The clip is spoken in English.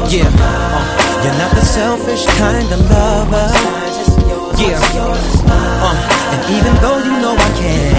Yeah, you're not the selfish kind of lover. Yeah, and even though you know I can,